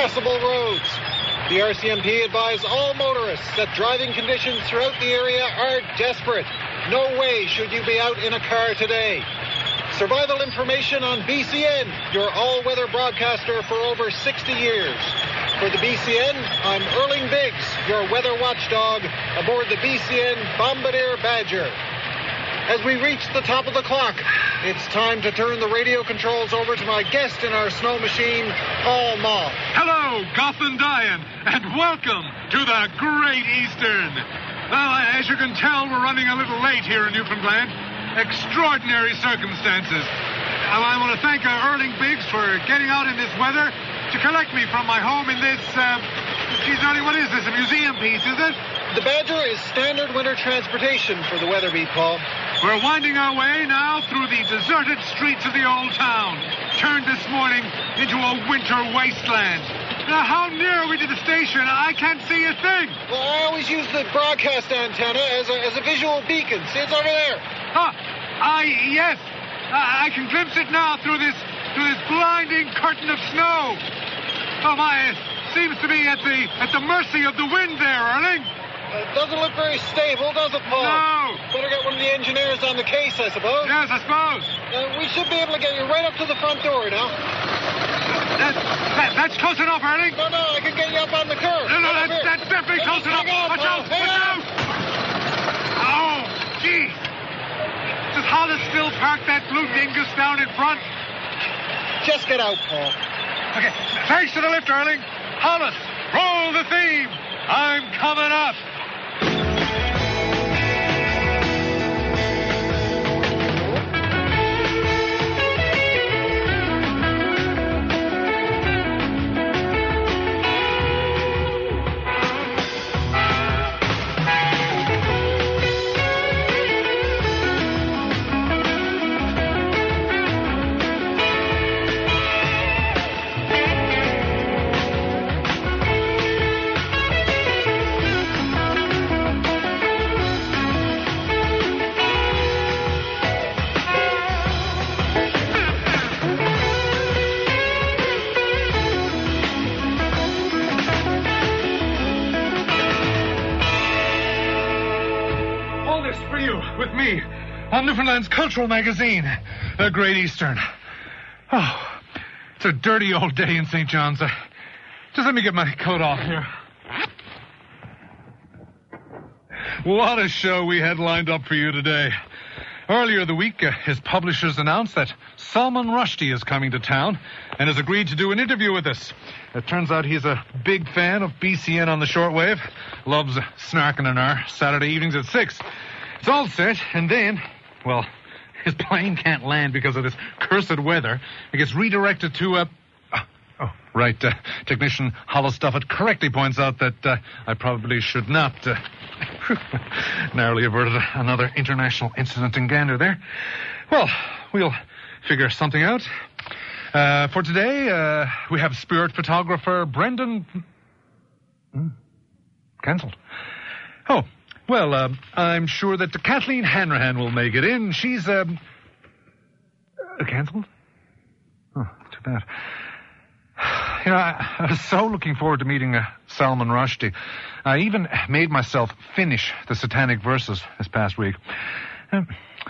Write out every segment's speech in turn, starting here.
impassable roads. The RCMP advised all motorists that driving conditions throughout the area are desperate. No way should you be out in a car today. Survival information on BCN, your all-weather broadcaster for over 60 years. For the BCN, I'm Erling Biggs, your weather watchdog, aboard the BCN Bombardier Badger. As we reach the top of the clock, it's time to turn the radio controls over to my guest in our snow machine, Paul Moth. Hello, Goth and Diane, and welcome to the Great Eastern. Well, as you can tell, we're running a little late here in Newfoundland. Extraordinary circumstances. I want to thank Erling Biggs for getting out in this weather to collect me from my home in this, Erling, what is this, a museum piece, is it? The Badger is standard winter transportation for the weather beat, Paul. We're winding our way now through the deserted streets of the old town, turned this morning into a winter wasteland. Now, how near are we to the station? I can't see a thing. Well, I always use the broadcast antenna as a visual beacon. See, it's over there. Yes. I can glimpse it now through this blinding curtain of snow. Oh, my, it seems to be at the mercy of the wind there, Erling. It doesn't look very stable, does it, Paul? No. Better get one of the engineers on the case, I suppose. Yes, I suppose. We should be able to get you right up to the front door now. That's close enough, Erling. No, I can get you up on the curb. No, that's definitely close enough. Watch out. Oh, gee. Does Hollis still park that blue dingus down in front? Just get out, Paul. Okay, thanks to the lift, Erling. Hollis, roll the theme. I'm coming up. With me on Newfoundland's cultural magazine, The Great Eastern. Oh, it's a dirty old day in St. John's. Just let me get my coat off here. What a show we had lined up for you today. Earlier the week, his publishers announced that Salman Rushdie is coming to town and has agreed to do an interview with us. It turns out he's a big fan of BCN on the shortwave, loves snarking in our Saturday evenings at 6. It's all set, and then, well, his plane can't land because of this cursed weather. It gets redirected to Technician Hollis Duffett correctly points out that I probably should not. Narrowly averted another international incident in Gander there. Well, we'll figure something out. For today, we have spirit photographer Brendan... Cancelled. Oh. Well, I'm sure that Kathleen Hanrahan will make it in. She's, cancelled? Oh, too bad. You know, I was so looking forward to meeting Salman Rushdie. I even made myself finish the Satanic Verses this past week. I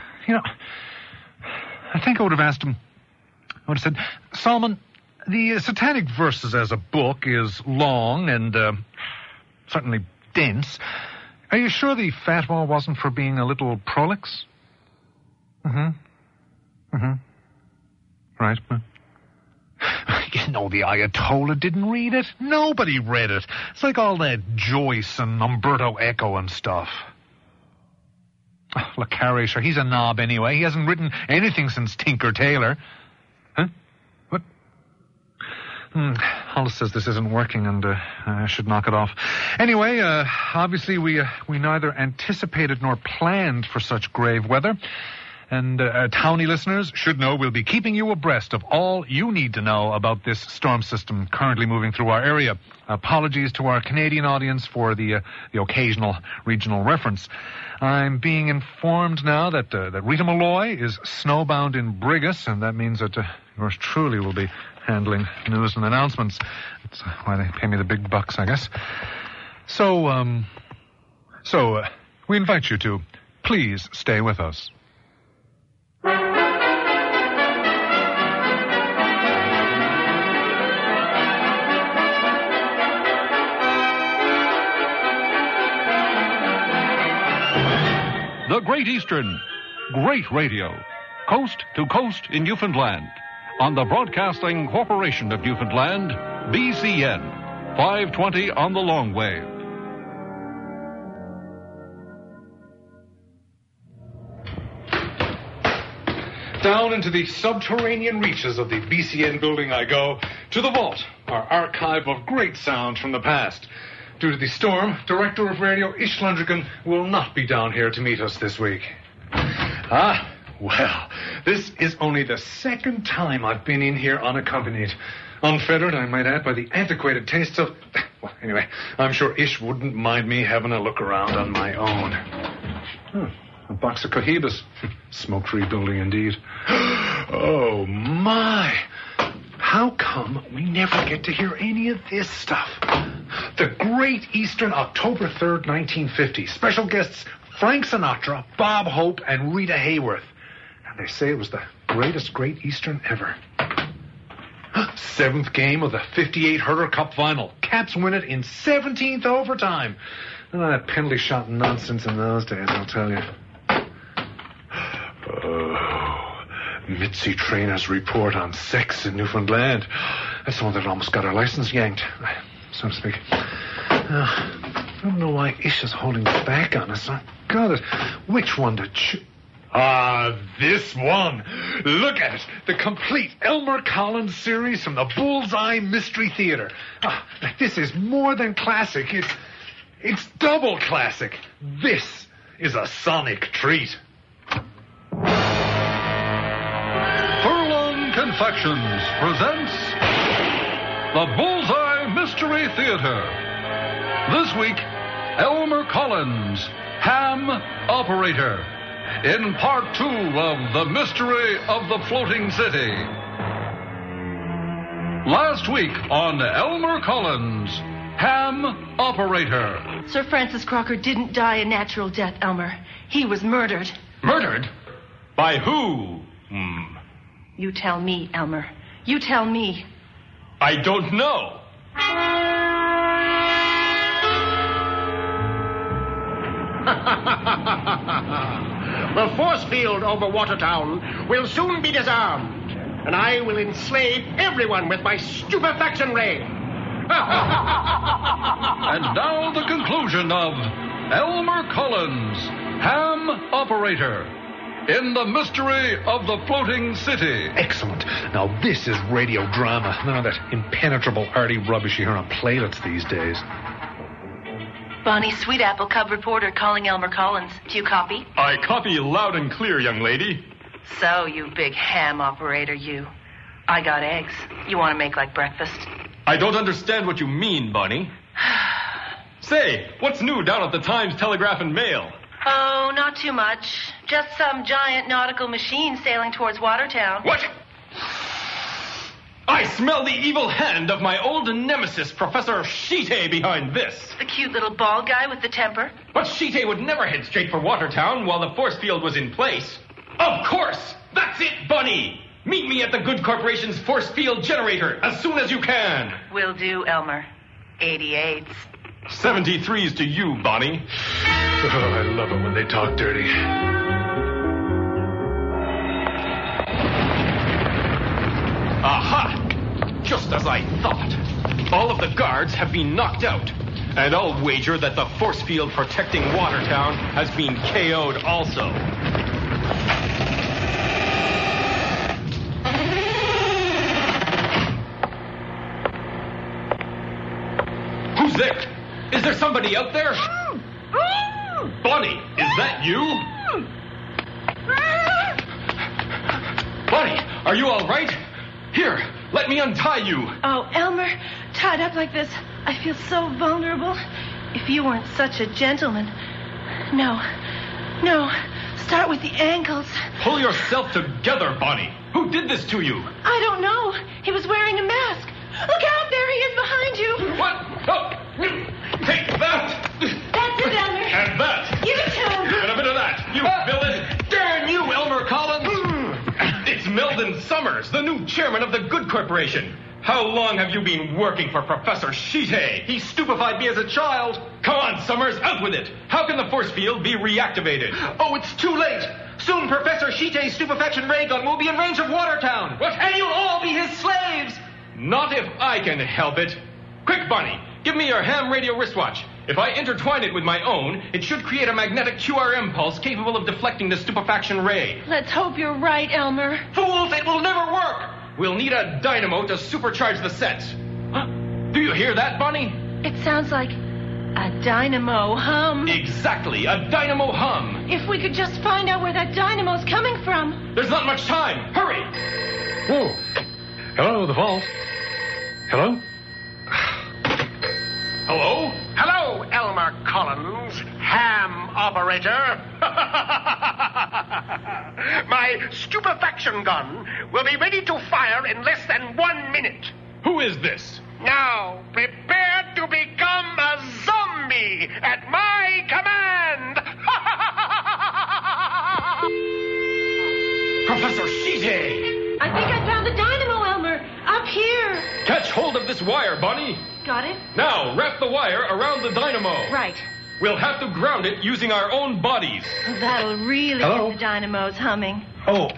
think I would have asked him, I would have said, Salman, the Satanic Verses as a book is long and certainly dense. Are you sure the fatwa wasn't for being a little prolix? Right. You know, the Ayatollah didn't read it. Nobody read it. It's like all that Joyce and Umberto Eco and stuff. Oh, Le Carre, sure, he's a knob anyway. He hasn't written anything since Tinker Tailor. Huh? What? Hollis says this isn't working, and I should knock it off. Anyway, obviously we neither anticipated nor planned for such grave weather. And townie listeners should know we'll be keeping you abreast of all you need to know about this storm system currently moving through our area. Apologies to our Canadian audience for the occasional regional reference. I'm being informed now that Rita Malloy is snowbound in Brigus, and that means that yours truly will be handling news and announcements. That's why they pay me the big bucks, I guess. So we invite you to please stay with us. The Great Eastern. Great radio. Coast to coast in Newfoundland. On the Broadcasting Corporation of Newfoundland, BCN. 520 on the long wave. Down into the subterranean reaches of the BCN building I go, to the vault, our archive of great sounds from the past. Due to the storm, Director of Radio Ish Lundrigan will not be down here to meet us this week. Well, this is only the second time I've been in here unaccompanied. Unfettered, I might add, by the antiquated tastes of... Well, anyway, I'm sure Ish wouldn't mind me having a look around on my own. A box of cohibas. Smoke-free building indeed. Oh, my. How come we never get to hear any of this stuff? The Great Eastern, October 3rd, 1950. Special guests Frank Sinatra, Bob Hope, and Rita Hayworth. And they say it was the greatest Great Eastern ever. 7th game of the 58 Herder Cup final. Caps win it in 17th overtime. That penalty shot nonsense in those days, I'll tell you. Oh, Mitzi Trainer's report on sex in Newfoundland. That's the one that almost got her license yanked, so to speak. I don't know why Ish is holding back on us. I got it. Which one to choose? This one. Look at it. The complete Elmer Collins series from the Bullseye Mystery Theater. This is more than classic. It's double classic. This is a sonic treat. Furlong Confections presents the Bullseye Mystery Theater. This week, Elmer Collins, Ham Operator, in part 2 of The Mystery of the Floating City. Last week on Elmer Collins, Ham Operator. Sir Francis Crocker didn't die a natural death, Elmer. He was murdered. Murdered? By who? You tell me, Elmer. You tell me. I don't know. The force field over Watertown will soon be disarmed, and I will enslave everyone with my stupefaction ray. And now the conclusion of Elmer Collins, Ham Operator, in The Mystery of the Floating City. Excellent. Now this is radio drama. None of that impenetrable arty rubbish you hear on playlets these days. Bonnie Sweetapple, cub reporter, calling Elmer Collins. Do you copy? I copy loud and clear, young lady. So, you big ham operator, you. I got eggs. You want to make like breakfast? I don't understand what you mean, Bonnie. Say, what's new down at the Times Telegraph and Mail? Oh, not too much. Just some giant nautical machine sailing towards Watertown. What? I smell the evil hand of my old nemesis, Professor Sheetay, behind this. The cute little bald guy with the temper. But Sheetay would never head straight for Watertown while the force field was in place. Of course! That's it, Bunny! Meet me at the Good Corporation's force field generator as soon as you can. Will do, Elmer. 88s. 73s to you, Bonnie. Oh, I love it when they talk dirty. Aha! Just as I thought. All of the guards have been knocked out. And I'll wager that the force field protecting Watertown has been KO'd also. Who's there? Is there somebody out there? Bonnie, is that you? Bonnie, are you all right? Here, let me untie you. Oh, Elmer, tied up like this, I feel so vulnerable. If you weren't such a gentleman. No, start with the ankles. Pull yourself together, Bonnie. Who did this to you? I don't know. He was wearing a mask. Look out, there he is behind you. What? Oh. Take that! That's it, Elmer. And that! Give it to him. And a bit of that, you villain! Darn you, Elmer Collins! It's Meldon Summers, the new chairman of the Good Corporation. How long have you been working for Professor Shite? He stupefied me as a child. Come on, Summers, out with it. How can the force field be reactivated? Oh, it's too late. Soon Professor Shite's stupefaction ray gun will be in range of Watertown. What? And you'll all be his slaves. Not if I can help it. Quick, Bunny, give me your ham radio wristwatch. If I intertwine it with my own, it should create a magnetic QRM pulse capable of deflecting the stupefaction ray. Let's hope you're right, Elmer. Fools, it will never work. We'll need a dynamo to supercharge the set. Huh? Do you hear that, Bunny? It sounds like a dynamo hum. Exactly, a dynamo hum. If we could just find out where that dynamo's coming from. There's not much time. Hurry! Whoa. Hello, the vault. Hello? Hello? Hello, Elmer Collins, ham operator. My stupefaction gun will be ready to fire in less than 1 minute. Who is this? Now, prepare to become a zombie at my command. Professor Shite! I think I found the dynamo, Elmer. Up here. Catch hold of this wire, Bunny. Got it? Now, wrap the wire around the dynamo. Right. We'll have to ground it using our own bodies. That'll really Hello? get the dynamos humming. Oh,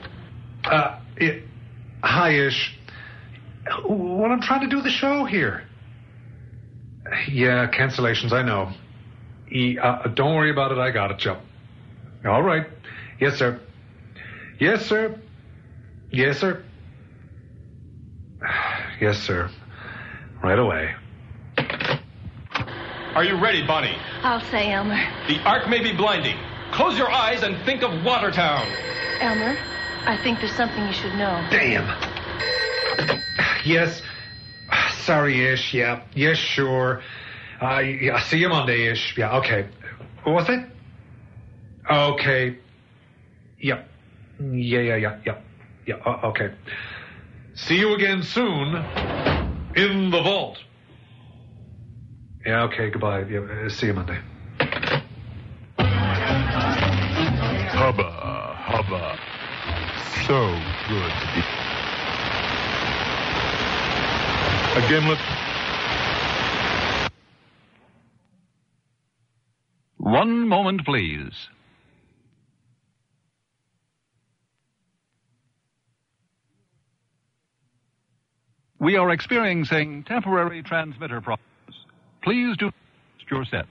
hi-ish. Well, I'm trying to do the show here. Yeah, cancellations, I know. Don't worry about it, I got it, Joe. All right. Yes, sir. Yes, sir. Yes, sir. Yes, sir. Right away. Are you ready, Bunny? I'll say, Elmer. The arc may be blinding. Close your eyes and think of Watertown. Elmer, I think there's something you should know. Damn. Yes. Sorry-ish, yeah. Yes, sure. Yeah, see you Monday-ish. Yeah, okay. What was it? Okay. Yep. Yeah. Okay. See you again soon in the vault. Yeah, okay, goodbye. Yeah, see you Monday. Hubba. So good to be... Again, let's... 1 moment, please. We are experiencing temporary transmitter problems. Please do adjust your set.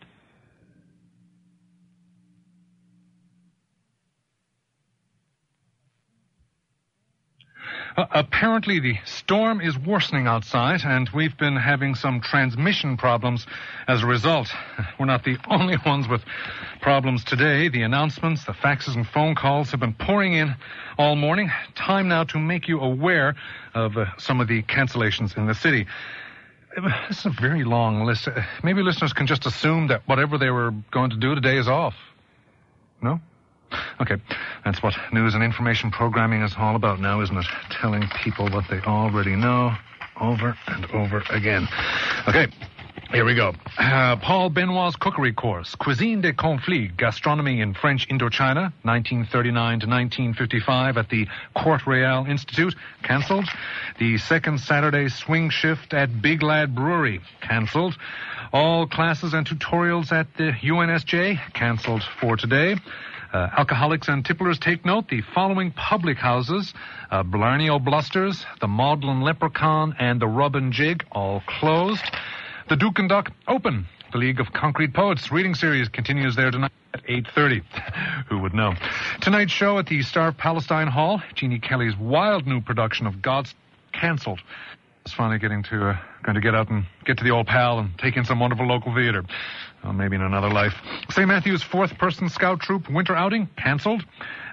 Apparently the storm is worsening outside, and we've been having some transmission problems as a result. We're not the only ones with problems today. The announcements, the faxes and phone calls have been pouring in all morning. Time now to make you aware of some of the cancellations in the city. This is a very long list. Maybe listeners can just assume that whatever they were going to do today is off. No? Okay, that's what news and information programming is all about now, isn't it? Telling people what they already know over and over again. Okay, here we go. Paul Benoit's cookery course, Cuisine des Conflits, Gastronomy in French Indochina, 1939 to 1955 at the Court Royal Institute, cancelled. The second Saturday swing shift at Big Lad Brewery, cancelled. All classes and tutorials at the UNSJ, cancelled for today. Alcoholics and tipplers take note. The following public houses, Blarney O'Blusters, the Maudlin Leprechaun, and the Rub and Jig, all closed. The Duke and Duck open. The League of Concrete Poets reading series continues there tonight at 8:30. Who would know? Tonight's show at the Star Palestine Hall, Jeannie Kelly's wild new production of God's, cancelled. It's finally getting to Going to get out and get to the old pal and take in some wonderful local theater. Well, maybe in another life. St. Matthew's 4th Person Scout Troop winter outing canceled.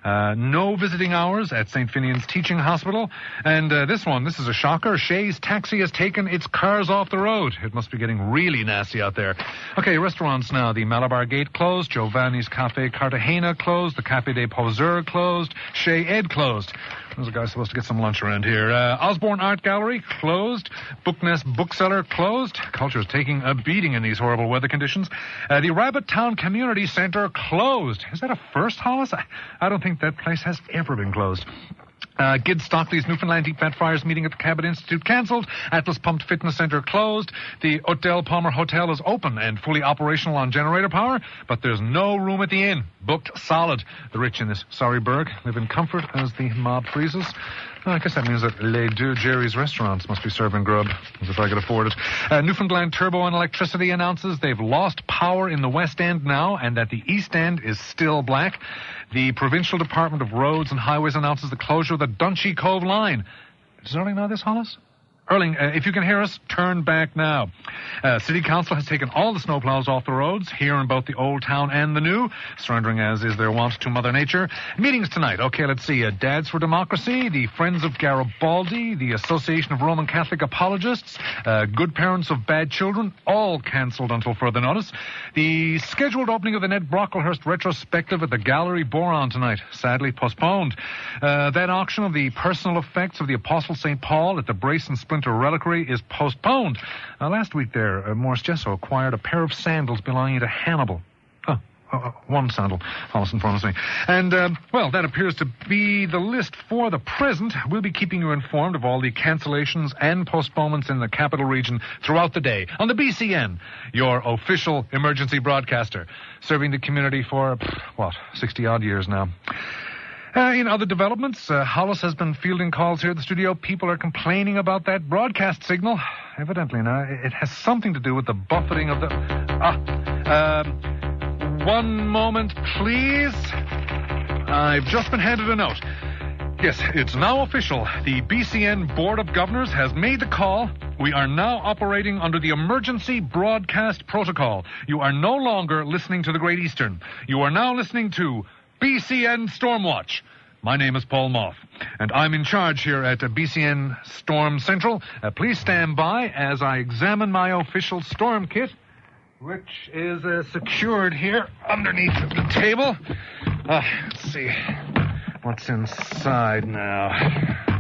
No visiting hours at St. Finian's Teaching Hospital. And this is a shocker. Shay's taxi has taken its cars off the road. It must be getting really nasty out there. Okay, restaurants now. The Malabar Gate closed. Giovanni's Cafe Cartagena closed. The Cafe des Poseurs closed. Chez Ed closed. There's a guy supposed to get some lunch around here. Osborne Art Gallery closed. Booknest Bookseller closed. Culture is taking a beating in these horrible weather conditions. The Rabbit Town Community Center closed. Is that a first, Hollis? I don't think that place has ever been closed. Gid Stockley's Newfoundland Deep Fat Fryers meeting at the Cabot Institute canceled. Atlas Pumped Fitness Center closed. The Hotel Palmer Hotel is open and fully operational on generator power, but there's no room at the inn. Booked solid. The rich in this sorry burg live in comfort as the mob freezes. I guess that means that Les Deux Jerry's restaurants must be serving grub, as if I could afford it. Newfoundland Turbo and Electricity announces they've lost power in the West End now and that the East End is still black. The Provincial Department of Roads and Highways announces the closure of the Dunchy Cove line. Does Erling know this, Hollis? Erling, if you can hear us, turn back now. City Council has taken all the snowplows off the roads here in both the Old Town and the New, surrendering as is their wont to Mother Nature. Meetings tonight. Okay, let's see. Dads for Democracy, the Friends of Garibaldi, the Association of Roman Catholic Apologists, Good Parents of Bad Children, all cancelled until further notice. The scheduled opening of the Ned Brocklehurst retrospective at the Gallery Boron tonight, sadly postponed. That auction of the personal effects of the Apostle St. Paul at the Brace and Splinter Reliquary is postponed. Last week there, Morris Jesso acquired a pair of sandals belonging to Hannibal. One sandal, Hollis informs me. And, that appears to be the list for the present. We'll be keeping you informed of all the cancellations and postponements in the capital region throughout the day on the BCN, your official emergency broadcaster, serving the community for, 60-odd years now. In other developments, Hollis has been fielding calls here at the studio. People are complaining about that broadcast signal. Evidently, now, it has something to do with the buffeting of the... one moment, please. I've just been handed a note. Yes, it's now official. The BCN Board of Governors has made the call. We are now operating under the Emergency Broadcast Protocol. You are no longer listening to the Great Eastern. You are now listening to BCN Stormwatch. My name is Paul Moff, and I'm in charge here at BCN Storm Central. Please stand by as I examine my official storm kit, which is secured here underneath the table. Let's see what's inside now.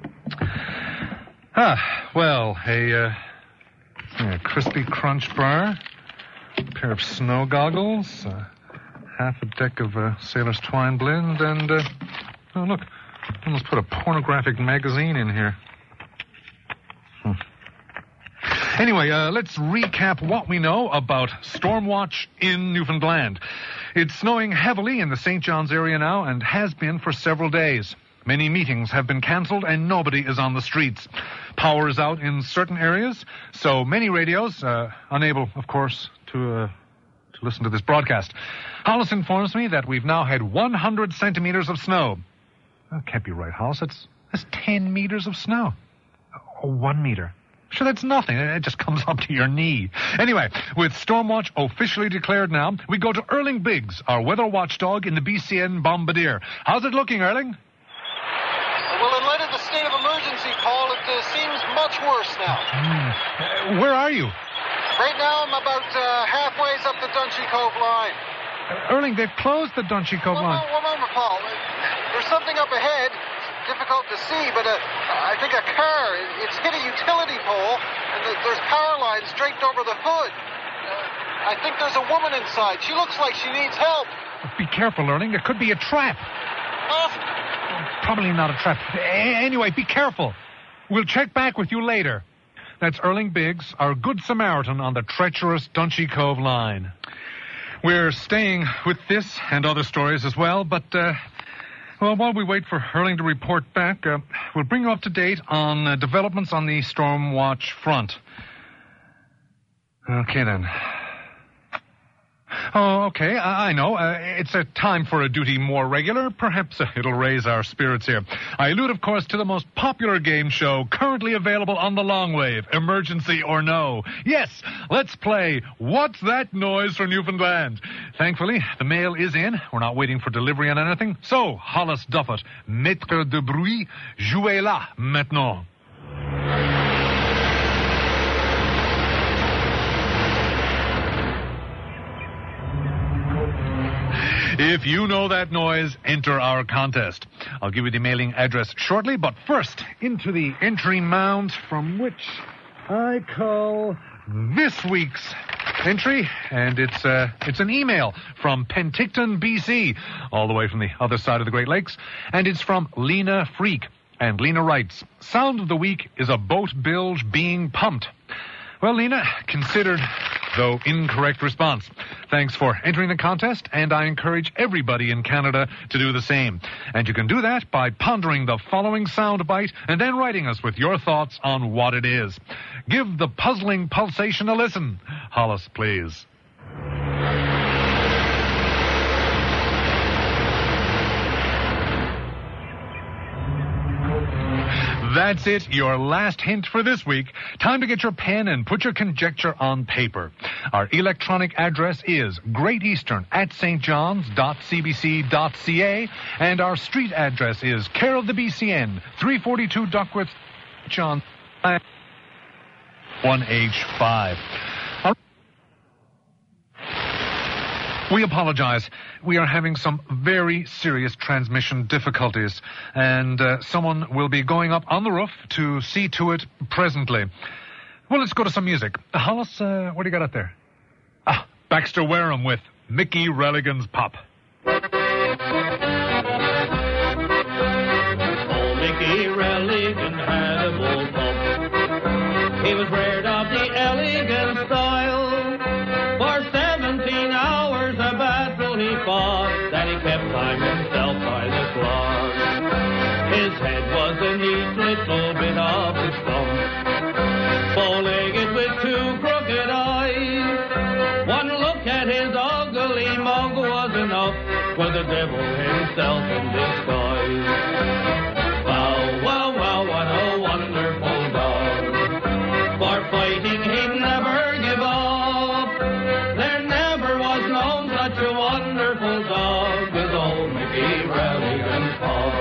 A crispy crunch bar, a pair of snow goggles, half a deck of Sailor's Twine blend, and, look, I almost put a pornographic magazine in here. Anyway, let's recap what we know about Stormwatch in Newfoundland. It's snowing heavily in the St. John's area now and has been for several days. Many meetings have been canceled and nobody is on the streets. Power is out in certain areas, so many radios, unable, of course, to listen to this broadcast. Hollis informs me that we've now had 100 centimeters of snow. That can't be right, Hollis. That's 10 meters of snow. 1 meter. Sure, that's nothing. It just comes up to your knee. Anyway, with Stormwatch officially declared now, we go to Erling Biggs, our weather watchdog in the BCN Bombardier. How's it looking, Erling? Well, in light of the state of emergency, Paul, it seems much worse now. Where are you? Right now, I'm about halfway up the Dunchy Cove line. Erling, they've closed the Dunchy Cove line. One moment, Paul. There's something up ahead. It's difficult to see, but I think a car. It's hit a utility pole, and there's power lines draped over the hood. I think there's a woman inside. She looks like she needs help. Be careful, Erling. It could be a trap. Probably not a trap. Anyway, be careful. We'll check back with you later. That's Erling Biggs, our good Samaritan on the treacherous Dunchy Cove line. We're staying with this and other stories as well, but, while we wait for Erling to report back, we'll bring you up to date on developments on the Stormwatch front. Okay, then. Oh, okay, I know. It's a time for a duty more regular. Perhaps it'll raise our spirits here. I allude, of course, to the most popular game show currently available on the long wave, Emergency or No. Yes, let's play What's That Noise for Newfoundland? Thankfully, the mail is in. We're not waiting for delivery on anything. So, Hollis Duffet, maître de bruit, jouez-la maintenant. If you know that noise, enter our contest. I'll give you the mailing address shortly, but first, into the entry mound from which I call this week's entry, and it's an email from Penticton, BC, all the way from the other side of the Great Lakes, and it's from Lena Freak. And Lena writes, sound of the week is a boat bilge being pumped. Well, Lena, considered, though incorrect response. Thanks for entering the contest, and I encourage everybody in Canada to do the same. And you can do that by pondering the following sound bite and then writing us with your thoughts on what it is. Give the puzzling pulsation a listen. Hollis, please. That's it, your last hint for this week. Time to get your pen and put your conjecture on paper. Our electronic address is greateastern@stjohns.cbc.ca, and our street address is care of the BCN, 342 Duckworth, John 1H5. We apologize. We are having some very serious transmission difficulties, and someone will be going up on the roof to see to it presently. Well, let's go to some music. Hollis, what do you got up there? Baxter Wareham with Mickey Religan's Pop. Oh, Mickey Religan had a bull pup. He was reared of the elegant style. For 17 hours a battle he fought, that he kept time himself by the clock. His head was a neat little bit of a stump, bow-legged with two crooked eyes. One look at his ugly mug was enough for the devil himself in disguise. Wow, wow, wow, what a wonderful dog. For fighting he'd never give up. There never was known such a wonderful dog as old Mickey Religan's Pop.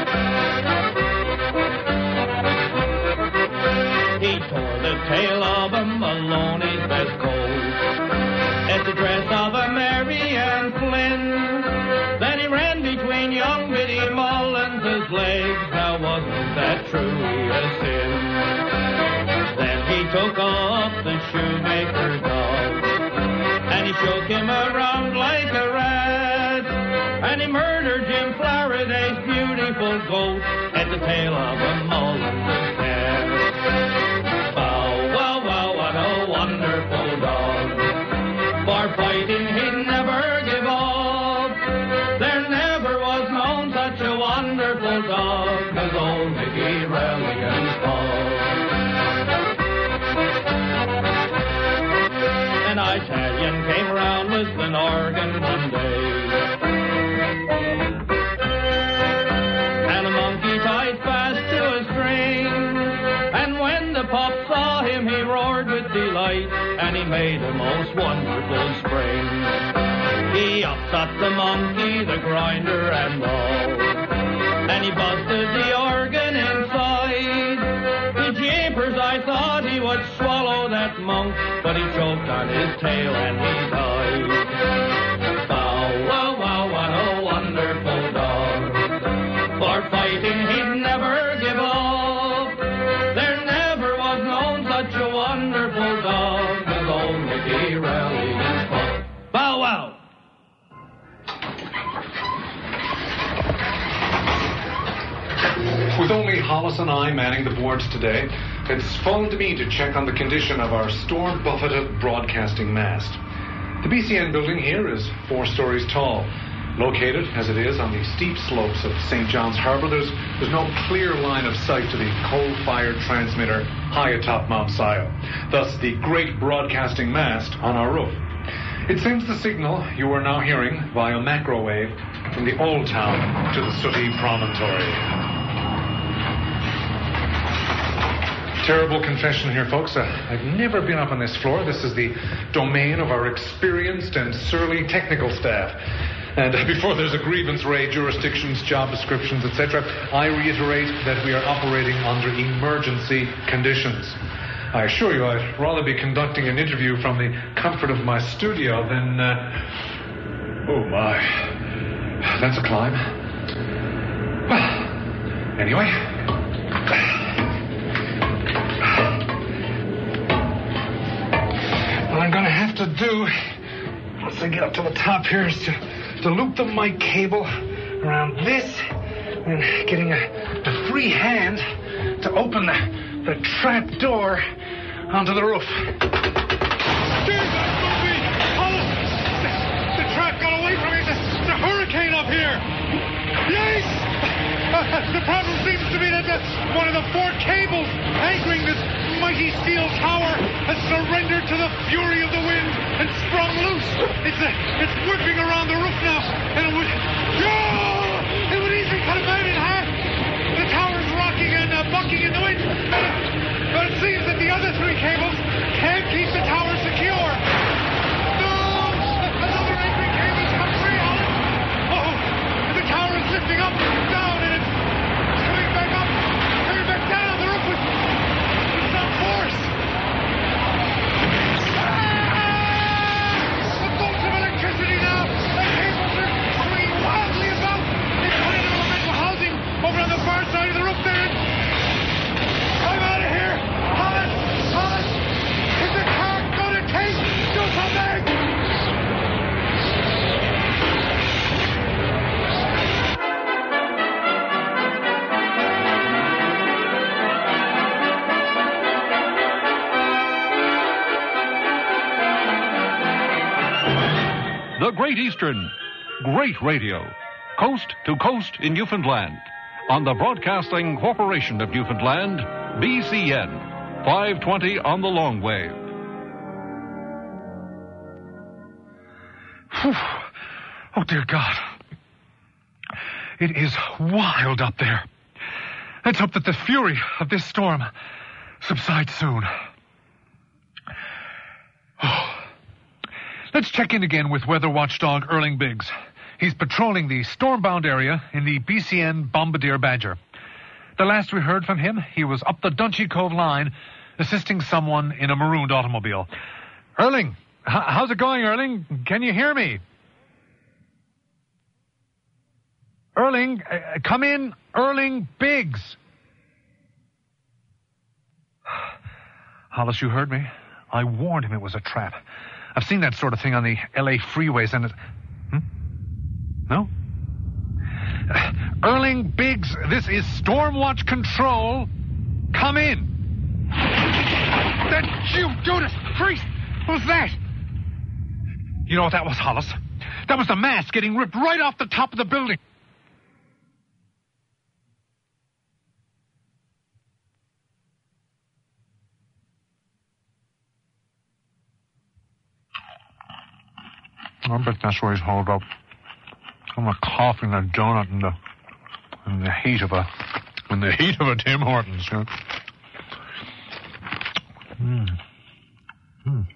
He tore the tail of a Maloney's best coat at the dress of a Mary Ann Flynn. Then he ran between young Biddy Mullins' legs. Now wasn't that truly a sin? Then he took up the shoemaker's dog, and he shook him around like a rat, and he murdered Jim Faraday's beautiful goat at the tail of a Mullins' cat. Wow, wow, wow, what a wonderful dog. For fighting he'd never give up. There never was known such a wonderful dog as old Mickey Religan's Pop. An Italian came round with an organ one day, and a monkey tied fast to a string. And when the pup saw him, he roared with delight, and he made a most wonderful spring. He upset the monkey, the grinder, and all, and he busted the organ inside. The jeepers, I thought he would swallow that monk, but he choked on his tail and he died. Bow, wow, wow, what a wonderful dog. For fighting he'd never give up. There never was known such a wonderful dog as old Mickey Religan's Pop. Bow, wow. With only Hollis and I manning the boards today, it's fallen to me to check on the condition of our storm-buffeted broadcasting mast. The BCN building here is 4 stories tall. Located, as it is, on the steep slopes of St. John's Harbour, there's no clear line of sight to the coal-fired transmitter high atop Mount Sion, thus the great broadcasting mast on our roof. It sends the signal you are now hearing via macrowave from the old town to the sooty promontory. Terrible confession here, folks. I've never been up on this floor. This is the domain of our experienced and surly technical staff. And before there's a grievance raid, jurisdictions, job descriptions, etc., I reiterate that we are operating under emergency conditions. I assure you I'd rather be conducting an interview from the comfort of my studio than... Oh, my. That's a climb. Well, anyway... What I'm going to have to do, once I get up to the top here, is to loop the mic cable around this, and getting a free hand to open the trap door onto the roof. The trap got away from me. There's a hurricane up here. Yes! The problem seems to be that one of the 4 cables anchoring this mighty steel tower has surrendered to the fury of the wind and sprung loose. It's whipping around the roof now, and it would easily cut a man in half. The tower's rocking and bucking in the wind, but it seems that the other 3 cables can't keep the tower secure. No! Another anchoring cable's come free, Alan. Oh, and the tower is lifting up and down, and it's coming back up, coming back down. The roof was some force. A bolt of electricity now. The cables are swinging wildly about. They put in elemental housing over on the far side of the roof there. I'm out of here. Hollis! Is the car gonna take? Do something! The Great Eastern. Great radio. Coast to coast in Newfoundland. On the Broadcasting Corporation of Newfoundland, BCN. 520 on the long wave. Whew. Oh, dear God. It is wild up there. Let's hope that the fury of this storm subsides soon. Oh. Let's check in again with weather watchdog Erling Biggs. He's patrolling the storm-bound area in the BCN Bombardier Badger. The last we heard from him, he was up the Dunchy Cove line assisting someone in a marooned automobile. Erling, how's it going, Erling? Can you hear me? Erling, come in. Erling Biggs. Hollis, you heard me? I warned him it was a trap. I've seen that sort of thing on the L.A. freeways, and it... No? Erling Biggs, this is Stormwatch Control. Come in. That you, Judas Priest! What was that? You know what that was, Hollis? That was the mast getting ripped right off the top of the building. I bet that's where he's holed up. I'm coughing a donut in the heat of a Tim Hortons. You know?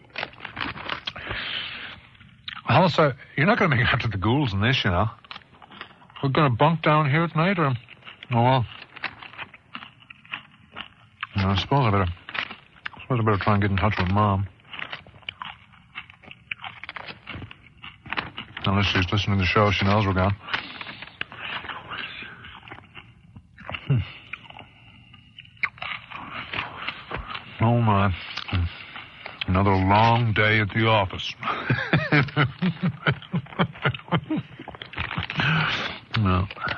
Hollis, you're not going to make it out to the ghouls in this, you know. We're going to bunk down here tonight, or... Oh, well. I suppose I better try and get in touch with Mom. Unless she's listening to the show, she knows we're gone. Oh, my. Another long day at the office. No.